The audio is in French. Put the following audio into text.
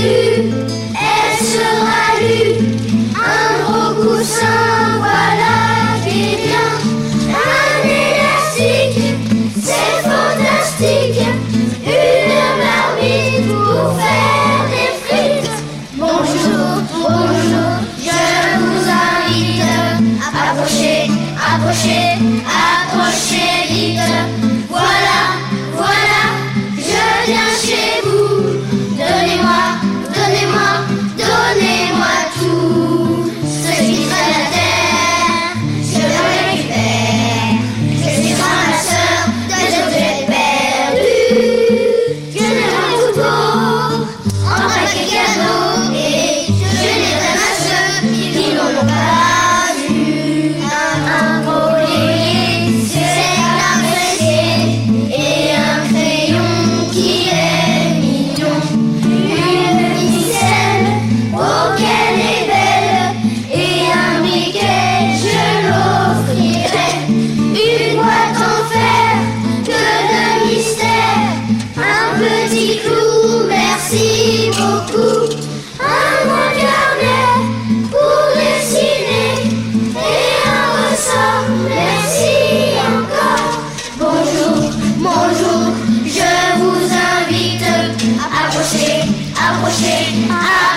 lue, elle sera lue. Un gros coussin, voilà qui est bien. Un élastique, c'est fantastique. Une marmite pour faire des frites. Bonjour, bonjour, je vous invite. Approchez, approchez, approchez vite. Voilà, voilà, je viens chez vous. Donnez-moi, donnez-moi, donnez-moi tout. Ce qui traîne la terre, je le récupère. Je suis ramasseur des objets perdus. Je n'ai un couteau, en paquet cadeau, et je les donne à ceux qui n'en ont pas vu. Un collier, c'est apprécié, et un crayon qui est mignon. Une ficelle, oh qu'elle est belle, et un briquet, je l'offrirai. Une boîte en fer, que de mystère. Un petit clou, merci beaucoup. Un grand carnet pour dessiner, et un ressort, merci encore. Bonjour, bonjour, je vous invite. Approchez, approchez, approchez.